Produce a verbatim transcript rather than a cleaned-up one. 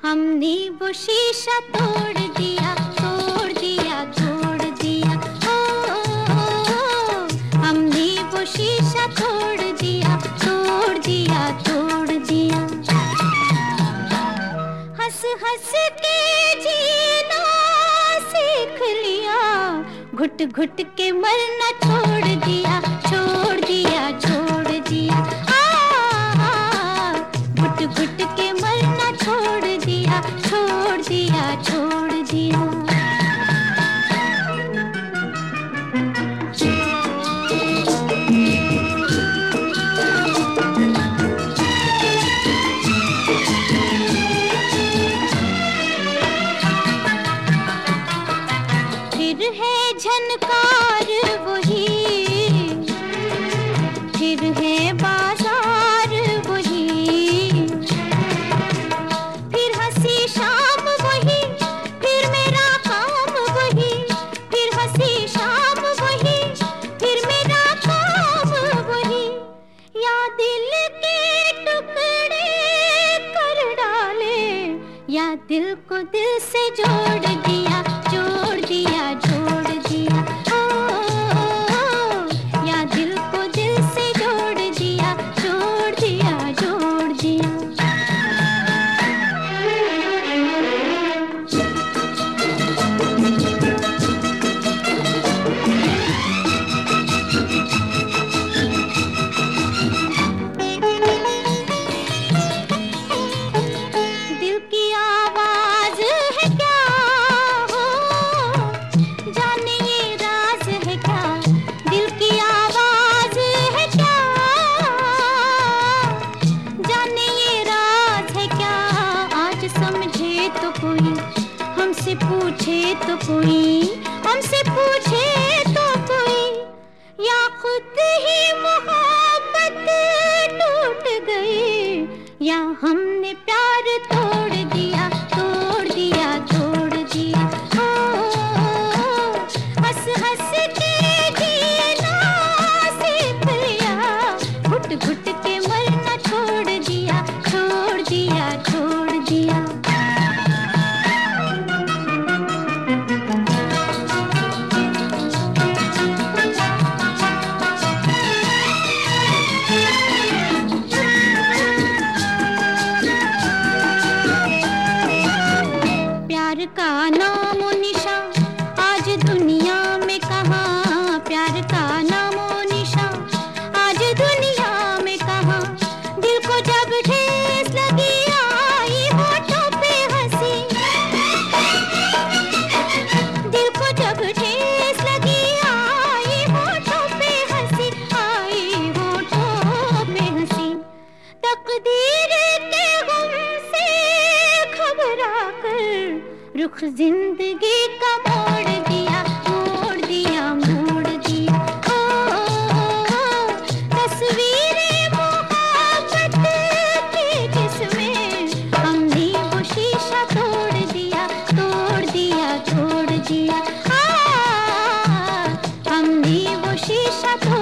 हमने वो शीशा तोड़ दिया, तोड़ दिया, तोड़ दिया। ओ, ओ, ओ, हमने वो शीशा तोड़ दिया, तोड़ दिया, तोड़ दिया। हंस हंस के जीना सीख लिया, घुट घुट के मरना छोड़ दिया, छोड़ दिया, छोड़ दिया। आ, घुट घुट के मरना छोड़ दिया, छोड़ दिया, छोड़ दिया। फिर है झनकार वही, फिर है बाजार वही, फिर हंसी शाम वही, फिर मेरा काम वही, फिर हंसी शाम वही, फिर मेरा काम वही। या दिल के टुकड़े कर डाले, या दिल को दिल से जोड़ दिया, जोड़ दिया, जोड़ दिया। ओ, ओ, ओ, या दिल को दिल से जोड़ दिया, जोड़ दिया, जोड़ दिया। दिल की आवाज है क्या हो, जाने ये राज है क्या। दिल की आवाज है क्या, जाने ये राज है क्या। आज समझे तो कोई, हमसे पूछे तो कोई, हमसे पूछे तो कोई। या खुद ही मोहब्बत टूट गई, या हमने प्यार तोड़ दिया, तोड़ दिया, तोड़ दिया। ओ, ओ, ओ, हंस हंस के जीना सीख लिया, घुट घुट के मरना छोड़ दिया, छोड़ दिया, छोड़ दिया। प्यार का नामो निशा आज दुनिया में कहाँ, प्यार का नामो निशा आज दुनिया में कहाँ। दिल को जब ठेस लगी आई होठों पे हंसी, दिल को जब ठेस लगी आई होठों पे हंसी, आई होठों पे हंसी। तकदीर के गम से घबरा कर रुख जिंदगी का मोड़ दिया, मोड़ दिया, मोड़ दिया। ओ, ओ, ओ, तस्वीरें मोहब्बत की जिसमें हमने वो शीशा तोड़ दिया, तोड़ दिया, तोड़ दिया। आ, हमने वो शीशा तोड़